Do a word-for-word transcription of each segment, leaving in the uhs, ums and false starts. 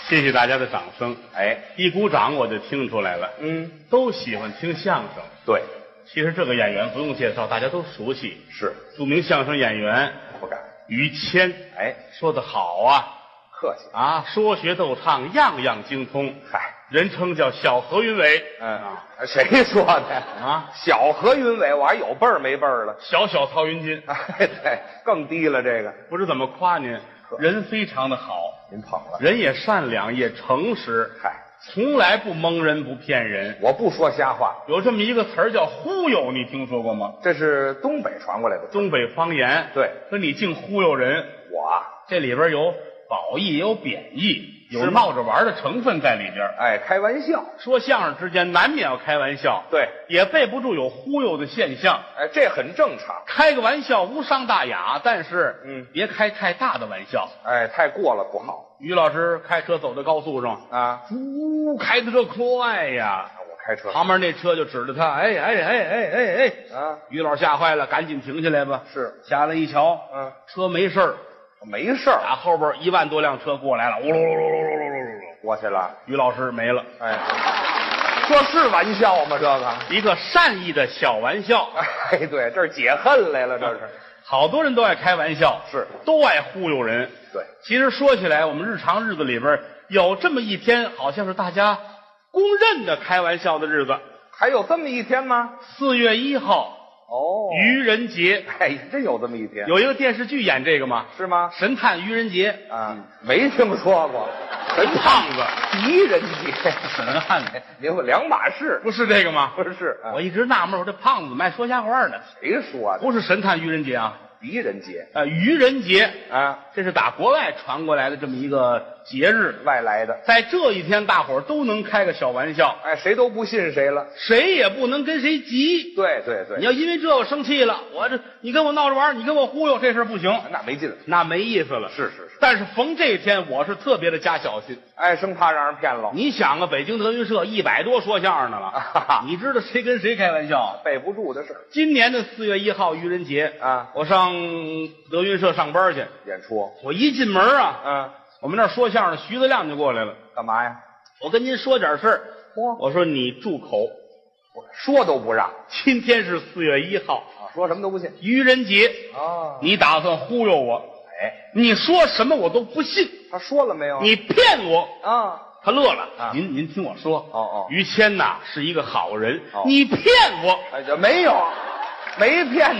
谢谢大家的掌声。 哎， 一鼓掌我就听出来了， 嗯， 都喜欢听相声。 对， 其实这个演员不用介绍，大家都熟悉， 是著名相声演员不敢。 于谦。 哎， 说得好啊， 客气啊，说学逗唱样样精通， 嗨， 人称叫小何云伟。 嗯啊， 谁说的啊？ 小何云伟，我还有辈儿没辈儿了？ 小小曹云金。 哎，对，更低了这个。 不知怎么夸您，人非常的好， 您捧了， 人也善良，也诚实， 嗨， 从来不蒙人不骗人。 我不说瞎话， 有这么一个词儿叫忽悠，你听说过吗？ 这是东北传过来的。 东北方言。 对， 说你净忽悠人， 我啊， 这里边有褒义，也有贬义，有是吗闹着玩的成分在里边。 哎，开玩笑。 说相声之间难免要开玩笑， 对， 也备不住有忽悠的现象。 哎，这很正常。 开个玩笑无伤大雅，但是嗯， 别开太大的玩笑。 哎，太过了不好于老师开车走在高速上， 啊。 呜，开的这快呀！ 我开车旁边那车就指着他，哎哎哎哎哎哎！ 啊， 于老师吓坏了，赶紧停下来吧。 是， 下来一瞧， 嗯， 车没事儿， 没事儿， 打后边一万多辆车过来了，呜噜噜噜噜噜噜噜噜， 过去了。 于老师没了。 哎，这是玩笑吗？这个， 一个善意的小玩笑。 哎，对，这是解恨来了，这是。 好多人都爱开玩笑， 是， 都爱忽悠人。 对， 其实说起来，我们日常日子里边有这么一天，好像是大家公认的开玩笑的日子。 还有这么一天吗？ 四月一号， 哦， 愚人节。 哎，真有这么一天？ 有一个电视剧演这个吗？ 是吗？ 神探愚人节。 啊，没听说过。 神胖子， 狄仁杰， 神汉子， 您说两码事， 不是这个吗？ 不是？啊我一直纳闷，我这胖子怎么爱说瞎话呢？ 谁说的？ 不是神探愚人节啊， 狄仁杰呃，愚人节啊， 这是打国外传过来的这么一个节日。 外来的， 在这一天，大伙儿都能开个小玩笑， 哎，谁都不信谁了。 谁也不能跟谁急。 对对对， 你要因为这个生气了，我这你跟我闹着玩，你跟我忽悠，这事儿不行， 那没劲。 那没意思了。 是是是， 但是逢这一天，我是特别的加小心。 哎，生怕让人骗了。 你想啊，北京德云社一百多说相声的了， 啊你知道谁跟谁开玩笑？ 背不住的事儿今年的四月一号愚人节啊， 我上德云社上班去， 演出。 我一进门啊， 嗯， 我们那儿说相声的徐德亮就过来了。 干嘛呀？ 我跟您说点事儿， 嚯， 我说你住口， 我说都不让今天是四月一号， 啊，说什么都不信愚人节， 啊。 你打算忽悠我？ 哎， 你说什么我都不信， 他说了没有？ 你骗我。 啊， 他乐了啊您您听我说， 哦哦于谦呐是一个好人， 哦你骗我， 哎，这没有，没骗你。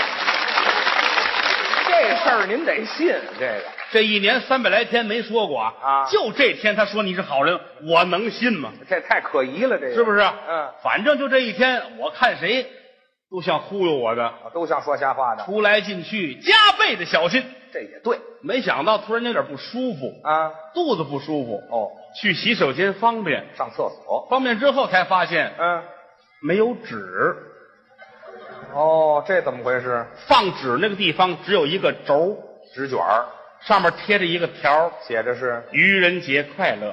这事儿您得信这个。 这一年三百来天没说过啊， 啊就这天他说你是好人，我能信吗？ 这太可疑了，这个是不是？ 嗯， 反正就这一天，我看谁都像忽悠我的， 啊都像说瞎话的。 出来进去加倍的小心。 这也对没想到突然有点不舒服， 啊。 肚子不舒服， 哦， 去洗手间方便， 上厕所。 方便之后才发现嗯， 没有纸， 哦，这怎么回事？ 放纸那个地方只有一个轴， 纸卷儿上面贴着一个条儿写着是愚人节快乐。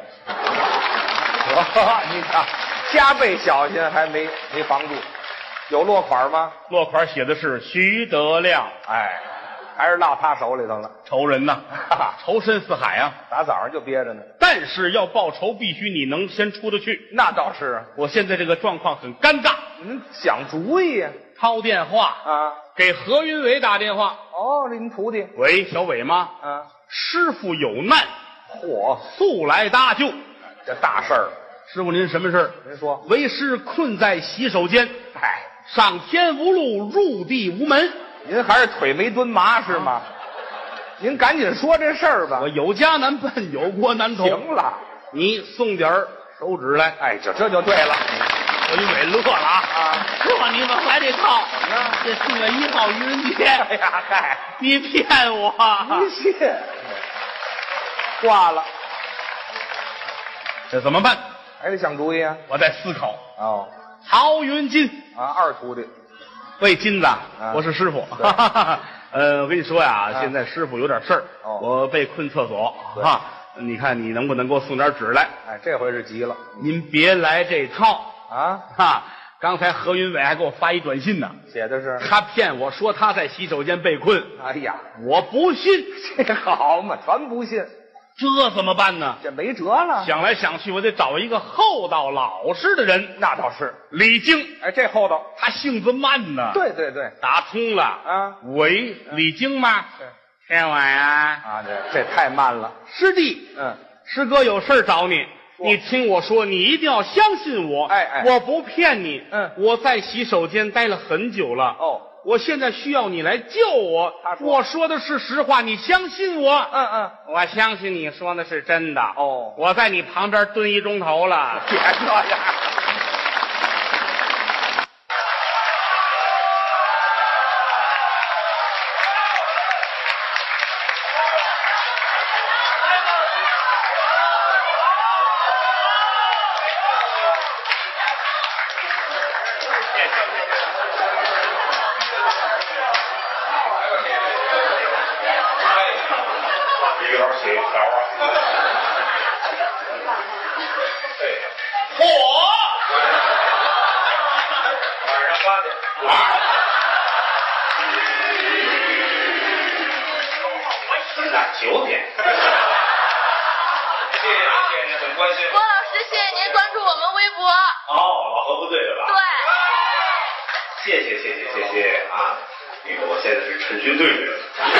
你看，加倍小心还没没防住。有落款吗？ 落款写的是徐德亮， 哎，还是落他手里头了。 仇人呐，仇深似海啊！ 打早上就憋着呢。 但是要报仇，必须你能先出得去。 那倒是， 我现在这个状况很尴尬， 您想主意呀？ 掏电话啊， 给何云伟打电话。 哦，这您徒弟。 喂，小伟吗？ 啊， 师傅有难， 嚯， 速来搭救。 这大事儿， 师傅您什么事儿？ 您说。 为师困在洗手间， 哎， 上天无路，入地无门。 您还是腿没蹲麻是吗？您赶紧说这事儿吧。 我有家难奔，有国难投。 行了， 你送点儿手纸来。 哎，这这就对了。 何云伟乐了啊！ 啊， 呵，你们还得套怎么样？ 这四月一号愚人节， 哎呀，嗨， 你骗我！ 不信，挂了， 这怎么办？ 还得想主意啊。 我在思考。 哦， 曹云金， 啊，二徒弟。 喂，金子， 啊我是师傅。 对呃，我跟你说呀， 啊现在师傅有点事儿， 哦我被困厕所对哈。你看你能不能给我送点纸来？ 哎，这回是急了您别来这套啊！ 哈！刚才何云伟还给我发一短信呢， 写的是， 他骗我说他在洗手间被困， 哎呀， 我不信。 这好嘛，全不信。 这怎么办呢？ 这没辙了。 想来想去，我得找一个厚道老实的人。 那倒是， 李菁， 哎，这厚道。 他性子慢呢。 对对对， 打通了啊。 喂，李菁吗？ 对。 天晚呀！ 啊，这这太慢了。 师弟， 嗯， 师哥有事找你。你听我说，你一定要相信我。 哎哎， 我不骗你。 嗯， 我在洗手间待了很久了。 哦， 我现在需要你来救我。 他说我说的是实话，你相信我。 嗯嗯， 我相信你说的是真的。 哦， 我在你旁边蹲一钟头了。 别这样。 九点，谢谢谢谢您，很关心。 郭老师，谢谢您关注我们微博。 哦，老何部队的吧？ 对。 谢谢谢谢谢谢啊！那个我现在是陈军队的，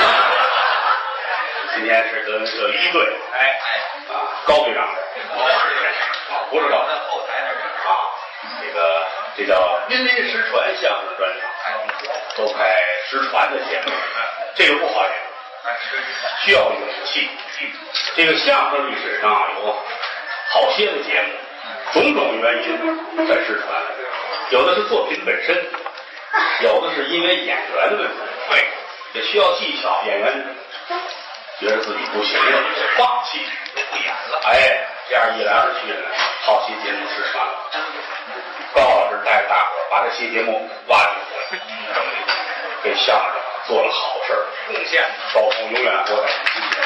今天是跟这一队，哎哎啊，高队长，啊不是高，在后台那边啊，这个这叫濒临失传相声专场，都快失传的节目，这个不好演。需要勇气。这个相声历史上有好些个节目，种种原因在失传，有的是作品本身，有的是因为演员的问题，对，也需要技巧。演员觉得自己不行了，就放弃，就不演了。哎，这样一来二去呢，好些节目失传了。高老师带着大伙儿把这些节目挖掘出来，整理，给相声做了好事儿，贡献，高峰永远活在心间。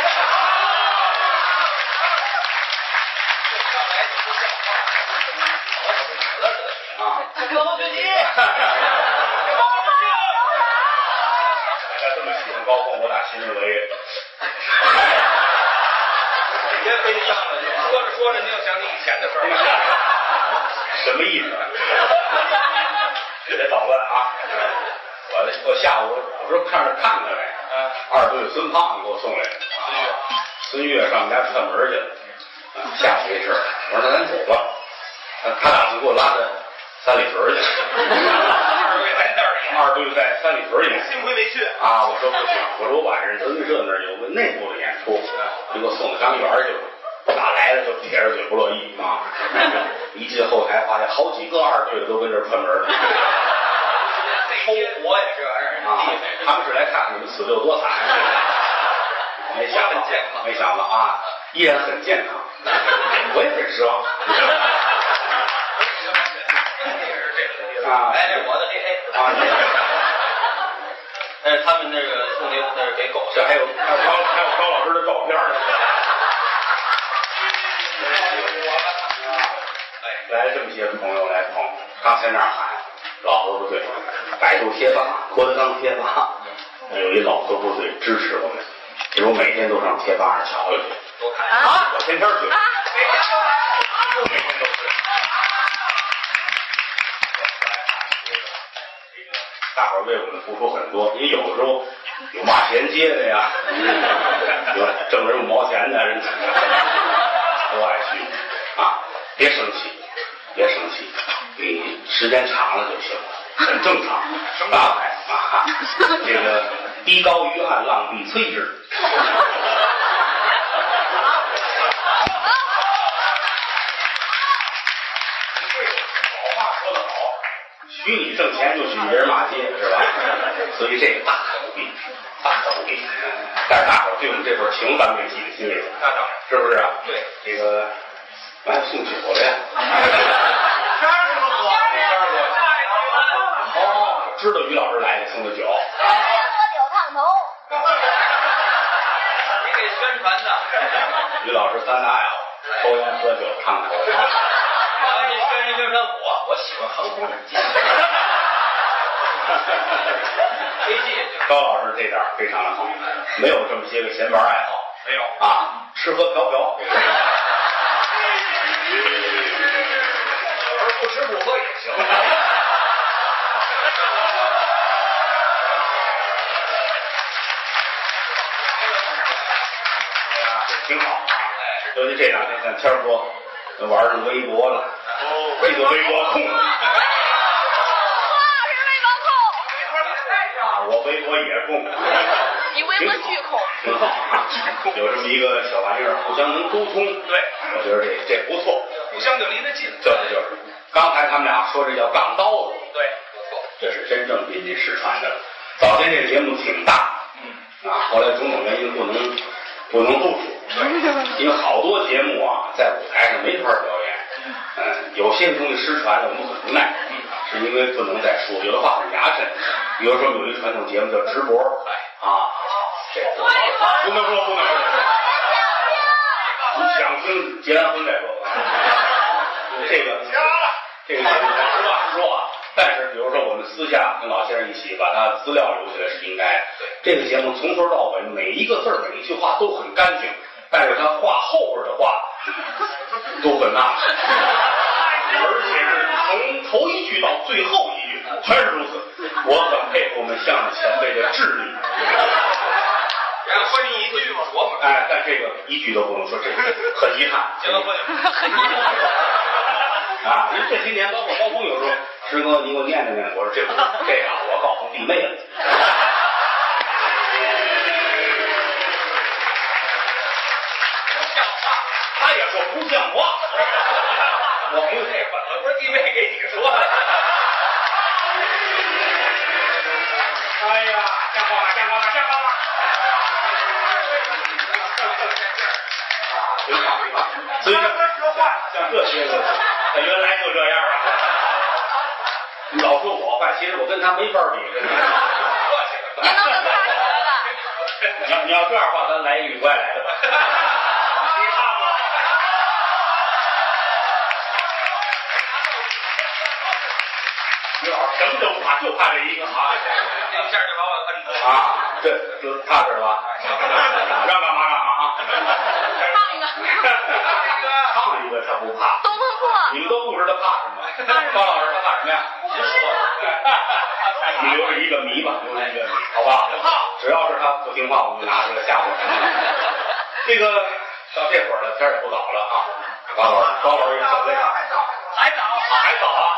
啊！高最近，大家这么喜欢高峰，我打心认为，别悲伤了，说着说着你又想起以前的事儿了，什么意思？别捣乱啊！我我下午有时候看着看他来，嗯，二队孙胖子给我送来的，孙越上我们家串门去了，啊，下午没事，我说那咱走吧，他打算给我拉到三里屯去，二队在三里屯演，幸亏没去啊！我说不行，我说我晚上德云社那儿有个内部的演出，你给我送到张园去了。哪来的就撇着嘴不乐意啊！一进后台发现好几个二队的都跟这儿串门呢。抽火也这玩意儿啊！他们是来看看你们死的有多惨。没想到，没想到啊，依然很健康。我也很失望。啊！哎，这我的黑黑啊！但是他们那个送那那是给狗，这还有还有高还有高老师的照片呢。来了这么些朋友来捧，刚才那儿喊老河部队，百度贴吧、郭德纲贴吧，有一老河部队支持我们，这我每天都上贴吧上瞧瞧去，都看啊，我天天去，啊，每天都来，每天都去。大伙儿为我们付出很多，也有的时候有骂钱接的呀，有挣人五毛钱的，人都爱去啊，别生气。别生气，你时间长了就行了，很正常。生大海啊，这个低高于岸，浪必摧之。老话说得好，许你挣钱就许别人骂街，是吧？所以这个大可不必，大可不必。但是大伙对我们这份情，咱们得记在心里头。那当然，是不是啊？对，这个。还送酒的呀！哦，知道于老师来了，送的酒。喝酒烫头。 你给宣传的。于老师三大爱好：抽烟、喝酒、烫头。啊，你宣传宣传我，我喜欢航空母舰。飞机。高老师这点非常的好，没有这么些个闲玩爱好， 没有啊，吃喝嫖嫖，而不吃不喝也行。挺好啊，尤其这两天看天说玩上微博了，这个微博控。我微博也供， 你微博巨控， 挺好啊，有这么一个小玩意儿，互相能沟通，对，我觉得这这不错，互相就离得近。就是就是，刚才他们俩说这叫杠刀子，对，不错，这是真正民间失传的了。早先这个节目挺大，嗯啊，后来种种原因不能不能录出，因为好多节目啊在舞台上没法表演，嗯，有些东西失传了，我们很无奈，是因为不能再说，有的话很牙碜。比如说有一传统节目叫直播，啊，这不能说不能说，你想听结完婚再说。这个这个节目实话实说啊，但是比如说我们私下跟老先生一起把他资料留下来是应该的。这个节目从头到尾每一个字每一句话都很干净，但是他话后边的话都很纳，而且是从头一句到最后一句全是如此。我很佩服我们相声前辈的智力。然后说你一句嘛，我哎，但这个一句都不能说，这个很遗憾。结了婚，很遗憾啊！因为这些年，包括高峰有时候，师哥你给我念叨念，我说这不这样，我告诉弟妹了。不像话，他也说不像话。我不是这本子，不是弟妹给你说的。哎呀，像话了，像话了，像话了！挺好，挺好。所以说话像这些个，他原来就这样啊。你老说我坏，其实我跟他没法比。 你能跟他比吧？ 你要你要这样的话，咱来一个不爱来的吧。你看吧。你老什么都不怕，就怕这一个啊！一下就把我摁住啊！这就踏实了吧？让干嘛干嘛啊！ 唱一个， 唱一个他不怕。 东风破。 你们都不知道怕什么？高老师他怕什么呀？你留着一个谜吧，留着一个谜，好吧？只要是他不听话，我们就拿出来吓唬他。这个到这会儿了，天也不早了啊！高老师，高老师也很累，还早，还早啊！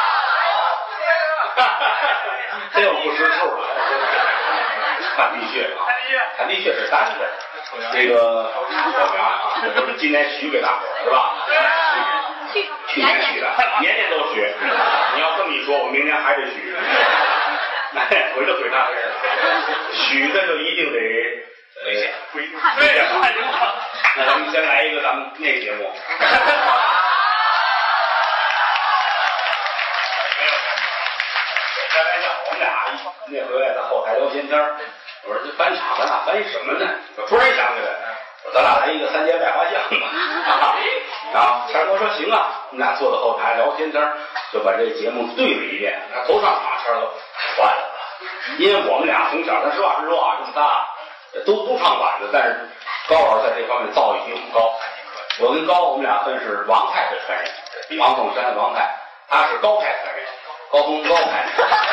真有不识数了，看地穴啊，看地穴是单的，这个小苗啊，这是今年许给大伙儿是吧？ 去去年许的，年年都许。你要这么一说，我明年还得许。哎，回头回他许的就一定得危险，危险，那咱们先来一个咱们那节目。开玩笑，我们俩那回在后台聊闲天儿，我说这翻场咱俩翻一什么呢？我突然想起来，我说咱俩来一个三节百花巷吧。然后谦哥说行啊，我们俩坐在后台聊闲天儿，就把这节目对了一遍。头上场谦哥坏了，因为我们俩从小，咱实话实说啊，这么大都都唱板子，但是高老师在这方面造诣比我们高。我跟高我们俩分是王派的传人，王凤山王派，他是高派传人。高峰高派，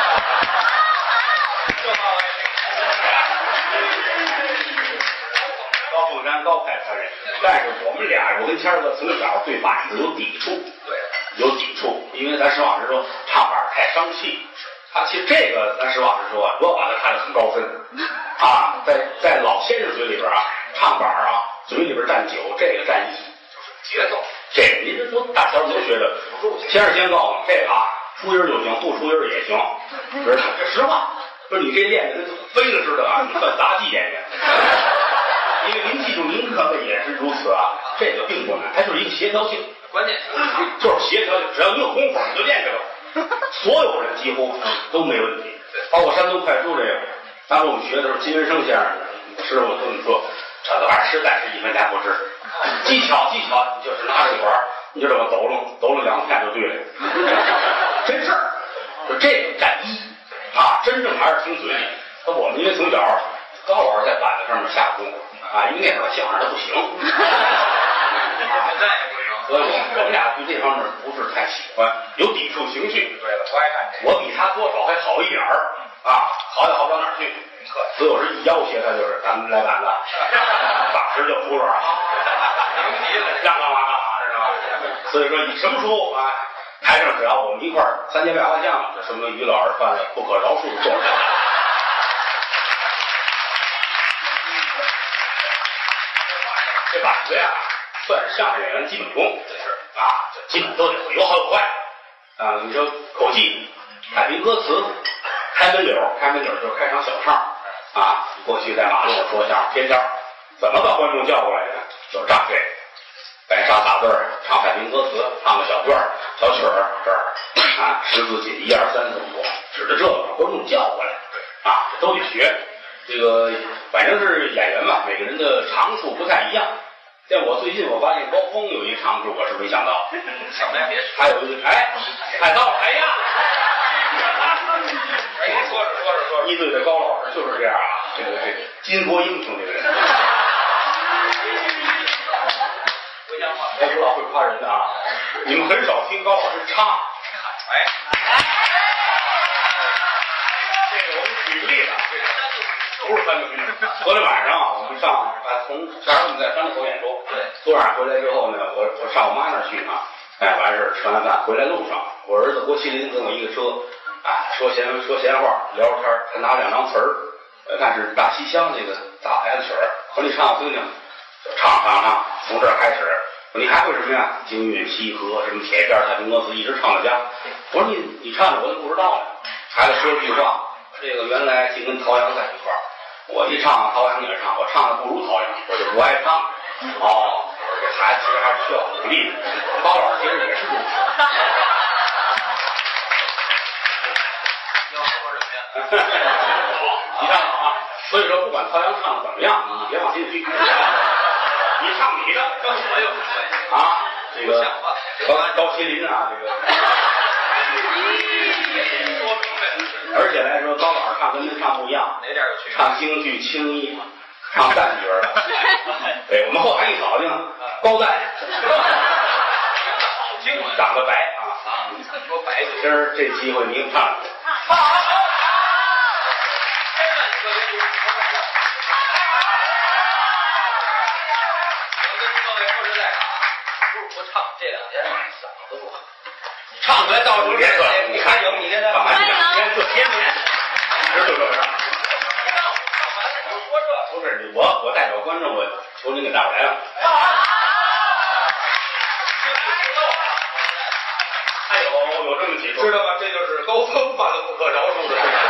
高凤山高派传人，但是我们俩，我跟谦儿哥从小对板子有抵触，对，有抵触，因为咱实话实说，唱板太伤气。啊，其实这个咱实话实说啊，我把它看得很高深啊，在在老先生嘴里边啊，唱板啊，嘴里边占九，这个占一，就是节奏。这个您这都大小都学着，先生先告诉你这个啊。出音就行，不出音也行，知道？这实话，不是你这练的跟飞了似的啊！你算杂技演员，因为您记住，您可能也是如此啊。这个并不难，它就是一个协调性，关键就是协调性。只要你有功夫，你就练这个。所有人几乎都没问题，包括山东快书这个。当时我们学的时候，金文生先生师傅跟我们说，这个玩意儿实在是一分钱不值。技巧技巧，就是拿着一环。你就这么抖楞抖楞两片就对了，真事儿，就这个占一啊，真正还是听嘴里。那我们因为从小高老师在板子上面下功夫， 啊，因为那会儿相声他不行， 现在也不行。 所以我们我们俩对这方面不是太喜欢，有抵触情绪。 对了，不爱看这个。 我比他多少还好一点儿啊，好也好不到哪儿去。所以我是一要挟他就是咱们来板子，当时就服软了，让干嘛干嘛知道吧？所以说你什么时候啊，台上只要我们一块儿三节百花将，这说明于老师犯了不可饶恕的错误。这板子呀，算是相声演员基本功，这是啊，这基本都得会，有好有坏啊。你说口技、改编歌词、开门柳，开门柳就是开场小唱啊。过去在马路上说相声贴签，怎么把观众叫过来的？就是这这，白沙打字儿，唱海滨歌词，唱个小段儿、小曲儿，这儿啊，十字紧，一二三四五，指着这个把观众叫过来啊，这都得学。这个反正是演员嘛，每个人的长处不太一样。像我最近我发现高峰有一长处，我是没想到。 什么呀？别说。 还有一个，哎，看到了，哎呀， 哎，说着说着说着， 一队的高老师就是这样啊，这个这巾帼英雄这个人。 不像话。 哎，不老会夸人的啊，你们很少听高老师唱。 哎， 这个我们举个例子，不是三个军。昨天晚上啊，我们上啊，从前儿我们在山里头演出， 对， 昨晚回来之后呢，我我上我妈那儿去呢，哎，完事儿吃完饭回来路上，我儿子郭麒麟跟我一个车，啊，说闲说闲话聊天，他拿两张词儿，呃，看是大西厢这个大牌子曲儿，和你唱我听听，就唱唱唱，从这儿开始。你还会什么呀？京韵西河，什么铁片太平歌词，一直唱到家。我说你你唱的我都不知道呢。孩子说了句话，这个原来竟跟陶阳在一块儿，我一唱陶阳也唱，我唱的不如陶阳，我就不爱唱。哦，这孩子其实还是需要鼓励的。高老师其实也是如此。 你要说什么呀？ 你看啊，所以说不管陶阳唱的怎么样，你别往心里去。你唱你的， 跟我有什么关系啊？这个高高麒麟啊，这个。 说明白。 而且来说，高老师唱跟您唱不一样， 哪点有区别？ 唱京剧青衣，唱旦角的。对，我们后台一考听，高旦， 好听啊， 长得白啊。 啊，说白就今儿这机会您唱去。 好好好，千万可别读。唱这两天嗓子不好，唱出来到时候别说， 你看有你跟他干嘛你两天做天天，知道这事儿？ 你让我唱完了，你就说这。 不是我，我代表观众，我求您给大伙来了。还有有这么几出， 知道吗？这就是高峰犯了不可饶恕的事情。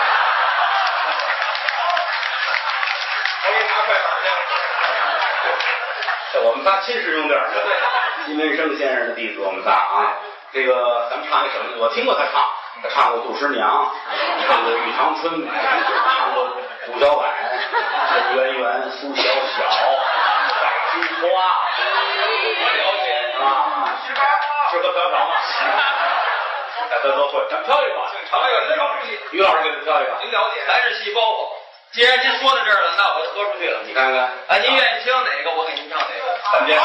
我给你拿快板去。 这我们仨亲师兄弟儿。金文生先生的弟子，我们仨啊，这个咱们唱一什么？我听过他唱，他唱过《杜十娘》，唱过《玉堂春》，唱过《杜小婉》、陈圆圆、苏小小、白菊花。 我了解啊，适合跳槽吗？大家都会，咱们跳一个， 唱一个，跳出去。 于老师给咱跳一个。 您了解，咱是细胞子。既然您说到这儿了，那我就豁出去了。 你看看， 啊，您愿意听哪个，我给您唱哪个。 咱别。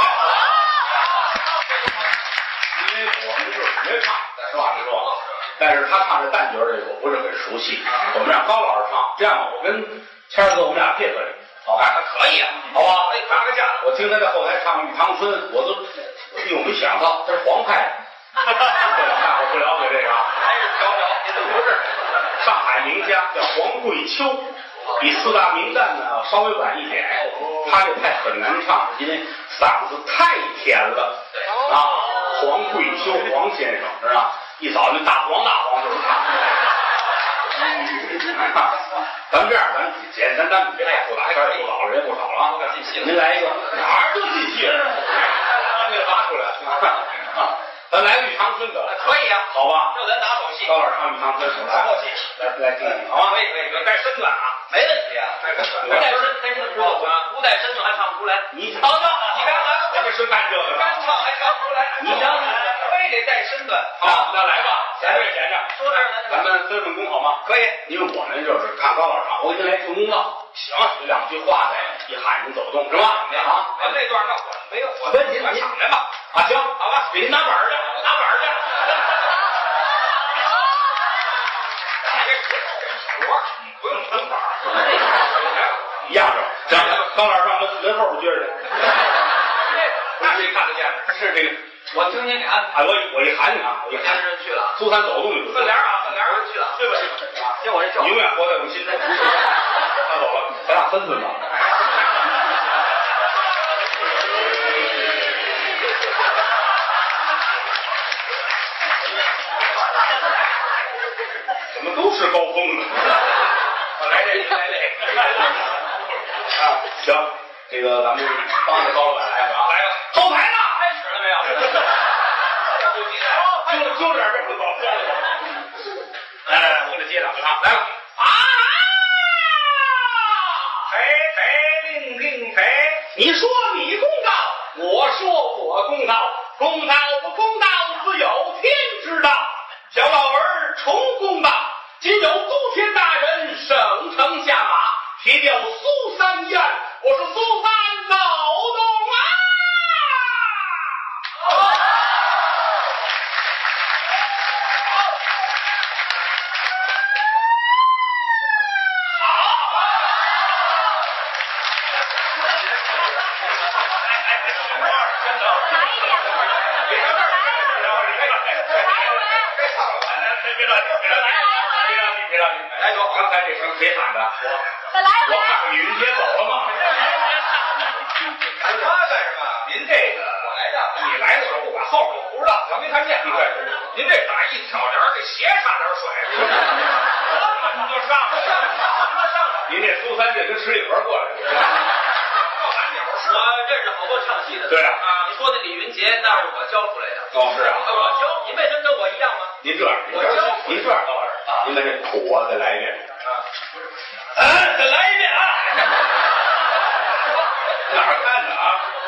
因为我们是学唱，实话实说，但是他唱这旦角这个我不是很熟悉，我们让高老师唱，这样吧，我跟谦儿哥我们俩配合你，好吧？ 可以啊， 好吧？ 可以打个架。 我听他在后台唱《玉堂春》，我都，哎呦，没想到他是黄派的，大伙不了解这个， 还是调调，您这不是上海名家叫黄桂秋，比四大名旦呢稍微晚一点，他这派很难唱，因为嗓子太甜了，啊。黄桂秋，黄先生是吧？一早就大黄大黄就是他。咱们这样，咱简单单，别太复杂，这儿不少了，人不少了啊。您来一个，哪儿都进戏了，把这个拿出来啊！咱来个《玉堂春》得了， 可以啊， 好吧？ 就咱拿手戏。 高老师唱《玉堂春》， 来默契， 来来听听，好吧？ 可以可以可以，带身段啊， 没问题啊， 带身段，不带身，跟你知道啊，不带身段还唱不出来。 你好的，你看看， 我们是干这个的， 干唱还唱不出来， 你想想。 也得带身份。 好，那来吧，闲着闲着， 说这儿呢， 咱们分分工好吗？ 可以。 因为我呢就是看高老唱，我给您来顺功了。行，有两句话在一喊您走动是吧？ 没啊， 咱这段那我没有，我不是您您上来吧。 啊，行，好吧，给您拿板儿去，拿板儿去。 不用成板一样是吧？行，高老师上门门后边撅着去。 那谁看得见？ 是这个， 我听您给安排。 哎，我我一喊你啊，我一喊先生去了， 苏三走动就分帘啊，分帘啊，去了，对吧？听我这叫， 永远活在我们心中。他走了，咱俩分分吧。怎么都是高峰呢？ 我来这个，来这个。 啊，行，这个咱们帮着高老板来是吧？ 来吧， 后台呢？ 开始了没有？不急揪着揪着点这么走。来来来，我给他接两个啊，来吧。 啊！嘿嘿，令令嘿， 你说你公道，我说我公道，公道不公道，自有天知道。小老儿重公道，今有都天大人省城下马，提调苏三宴，我说苏三走动啊！ 再来一回， 别着急，别着急，别着急。哎呦，刚才这声谁喊的？ 再来一回。 我看看李云杰走了吗？ 喊他干什么？ 您这个我来的， 你来的时候我把后边我不知道， 我没看见。 对， 您这打一挑帘，这鞋差点甩出去。你就上了，上了，上了。 您这苏三这跟十里河过来的。 我认识好多唱戏的。 对啊， 你说的李云杰，那是我教出来的。 哦，是啊， 我教，你为什么跟我一样吗？ 您这样， 我教您这样，高老师啊，您把这土啊再来一遍。 啊， 嗯，再来一遍啊！哪儿看的啊？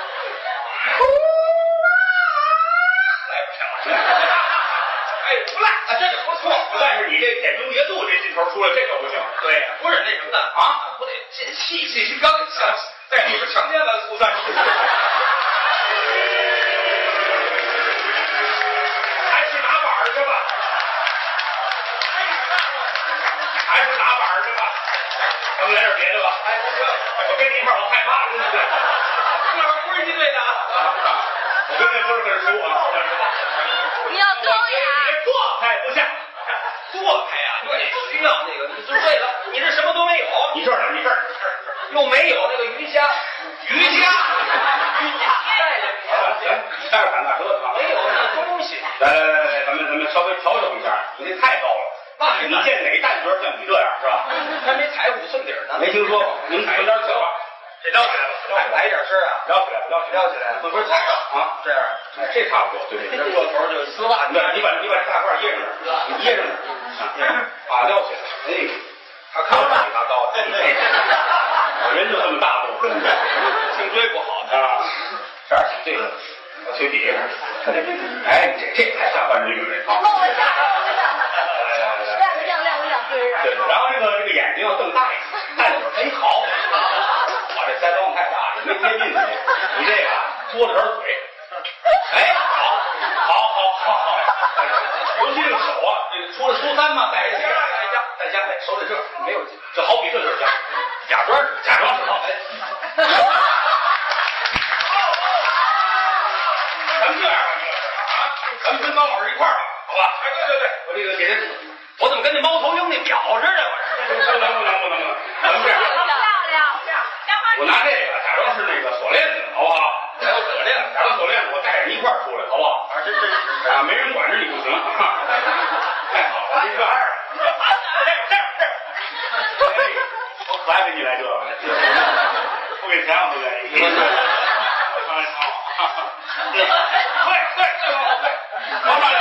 来不成了。哎，不赖，啊，这个不错。 但是你这点中节度这劲头出来，这可不行。 对，不是那什么的啊，不得进戏戏刚想在里边强奸完苏三。 还是拿板儿去吧，还是拿板儿去吧。咱们来点别的吧。 哎，不行， 我跟你一块儿，我害怕，真的。 那不是一队的啊。 我跟这不是很熟啊。 你要高雅。 你这做派不下， 做开呀，你得需要那个，你是为了你这什么都没有， 你这儿呢？你这儿， 又没有那个瑜伽，瑜伽，瑜伽， 行行，你待会儿喊大舌头啊。 没有那东西。 来来来来，咱们咱们稍微调整一下，你这太高了。 那你见哪旦角像你这样是吧？ 还没踩五寸底儿呢。 没听说过，您踩点小吧， 这撩起来了，来一点声啊， 撩起来，撩起来， 撩起来，不是踩啊， 这样， 哎，这差不多，对对这对。 过头就丝袜， 你把你把你把这大褂掖上点，你掖上点，啊，撩起来，哎， 他看着比他高， 我人就这么大度， 颈椎不好啊，这儿这个我腿底下，哎，这这才像万人女人啊！ 露一下，露一下， 来来来来， 亮个亮，亮个亮，对对，然后这个这个眼睛要瞪大一点，大一点，哎，好，我这腮帮太大了，没接近你，你这个多了点嘴，哎，好，好，好，好，好，尤其这个手啊，这个除了苏三嘛，在家，在家，在家，哎，手在这儿，没有，这好比这就是假，假装是，假装是好，哎。咱们这样吧，啊，咱们跟高老师一块儿吧，好吧？哎，对对对，我这个给人，我怎么跟那猫头鹰那表似的？我这不能不能不能不能，咱们这样， 漂亮。 我拿这个假装是那个锁链子，好不好？ 还有锁链， 假装锁链子，我带着一块儿出来，好不好？ 啊，这真是啊，没人管着你不行，太好了，您这样，这样这样这样，哎，我可爱跟你来这个，不给钱我不愿意。哎，好。对对对对，老板，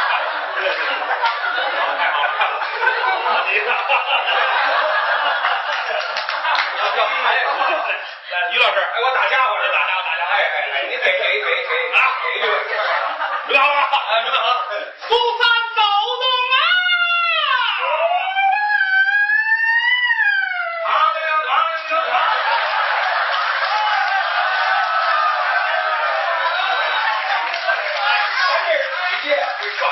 太好了，你看， 要要哎， 来，于老师，哎， 我打家伙，打家伙，打家伙！哎哎哎，你给给给给啊！给准备好了吗？哎，准备好了。苏三走动啊！唐明唐明唐。这这耍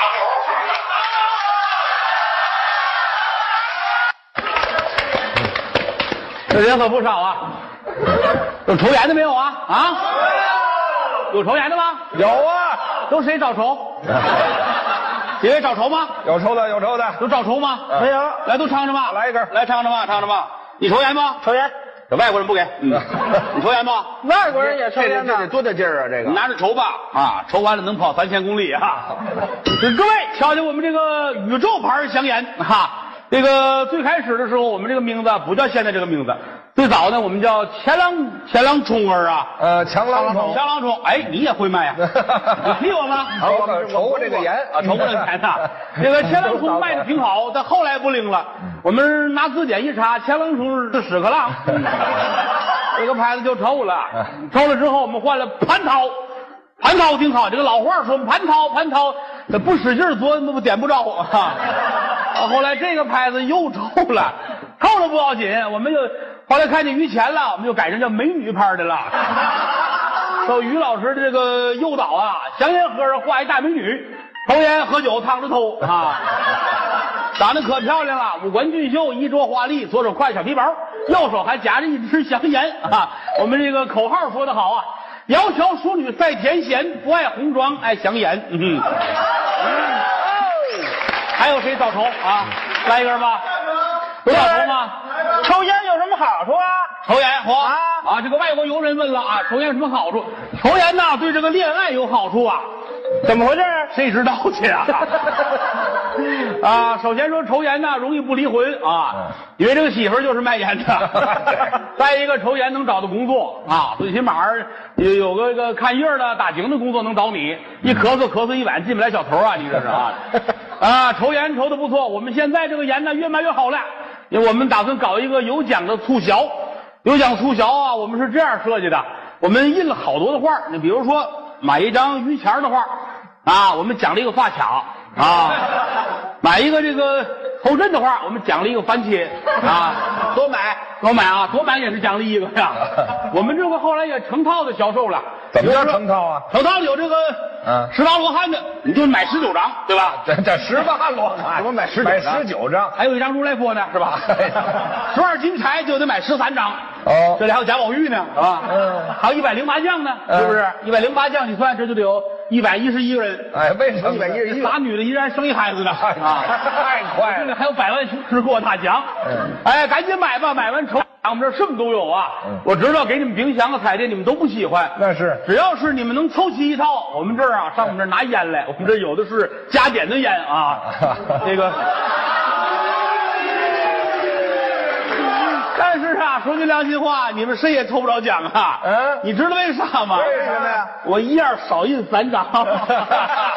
猴。 这人可不少啊！有抽烟的没有啊？啊？有抽烟的吗？ 有啊， 都谁找抽？几位找抽吗？ 有抽的，有抽的， 都找抽吗？ 没有。 来，都尝尝吧。 来一根， 来尝尝吧，尝尝吧。你抽烟吗？ 抽烟。 这外国人不给。嗯，你抽烟吗？ 外国人也抽烟呢。 这得多大劲儿啊！这个拿着抽吧，啊，抽完了能跑三千公里啊！各位，瞧瞧我们这个宇宙牌香烟哈。这个最开始的时候，我们这个名字不叫现在这个名字。最早呢，我们叫钱郎钱郎冲儿啊， 呃，强郎冲， 强郎冲。哎，你也会卖呀？你替我吗？ 我可抽过这个烟啊，抽过这个烟呐。这个钱郎冲卖的挺好，但后来不灵了。我们拿字典一查，钱郎冲是屎壳郎，这个牌子就抽了。抽了之后，我们换了蟠桃。蟠桃挺好，这个老话说蟠桃蟠桃，这不使劲做，那不点不着啊。后来这个牌子又抽了，抽了不要紧，我们就后来看见于钱了，我们就改成叫美女牌的了。受于老师的这个诱导啊，香烟盒上画一大美女，抽烟喝酒烫着头啊，长得可漂亮了，五官俊秀，衣着华丽，左手挎小皮包，右手还夹着一支香烟啊。我们这个口号说得好啊，窈窕淑女赛天仙，不爱红妆爱香烟。嗯，还有谁找抽啊？来一根吧。有找抽吗？ 抽烟有什么好处啊？ 抽烟，嚯啊啊！这个外国友人问了啊，抽烟有什么好处？抽烟呐，对这个恋爱有好处啊。 怎么回事？ 谁知道去啊？啊，首先说抽烟呐，容易不离婚啊，因为这个媳妇儿就是卖烟的。再一个，抽烟能找到工作啊，最起码有有个个看夜的、打更的工作能找你。一咳嗽咳嗽一晚，进不来小偷啊！你这是啊？啊，抽烟抽的不错，我们现在这个烟呢越卖越好了，因为我们打算搞一个有奖的促销。有奖促销啊，我们是这样设计的，我们印了好多的画，你比如说买一张于谦的画啊，我们奖励一个发卡啊，买一个这个侯震的画，我们奖励一个番茄啊，多买多买啊，多买也是奖励一个呀。我们这个后来也成套的销售了。 怎么叫成套啊？ 成套有这个嗯十八罗汉的，你就买十九张，对吧？ 这这十八罗汉， 怎么买十买十九张？ 还有一张如来佛呢，是吧？十二金钗就得买十三张。 哦， 这里还有贾宝玉呢，啊， 嗯， 还有一百零八将呢，是不是？一百零八将，你算这就得有一百一十一个人。 哎，为什么一百一十一？ 仨女的依然生一孩子呢，啊， 太快了！ 这里还有百万吃货大奖， 嗯， 哎，赶紧买吧，买完抽。我们这什么都有啊！ 嗯， 我知道给你们冰箱和彩电你们都不喜欢， 那是只要是你们能凑齐一套，我们这儿啊，上我们这儿拿烟来，我们这儿有的是加点的烟啊，这个。但是啊，说句良心话，你们谁也抽不着奖啊！ 嗯， 你知道为啥吗？ 为什么呀？ 我一样少印三张。